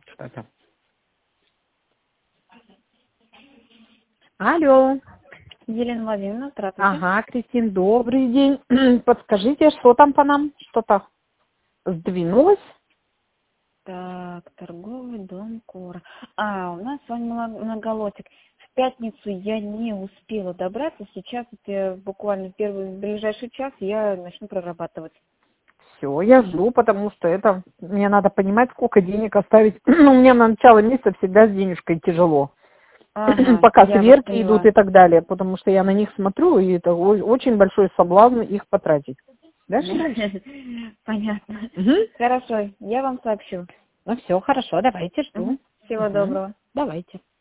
что-то. Алло. Елена Владимировна, здравствуйте. Ага, Кристин, добрый день. Подскажите, что там по нам? Что-то сдвинулось? Так, торговый дом Кора. У нас с вами многолотик. В пятницу я не успела добраться. Сейчас буквально в ближайший час я начну прорабатывать. Все, я жду, потому что мне надо понимать, сколько денег оставить. У меня на начало месяца всегда с денежкой тяжело. Ага, Пока я вас сверки поняла. идут и так далее, потому что я на них смотрю, и это очень большой соблазн их потратить. Дальше? Понятно. Угу. Хорошо, я вам сообщу. Ну все, хорошо, давайте, жду. Всего доброго. Давайте.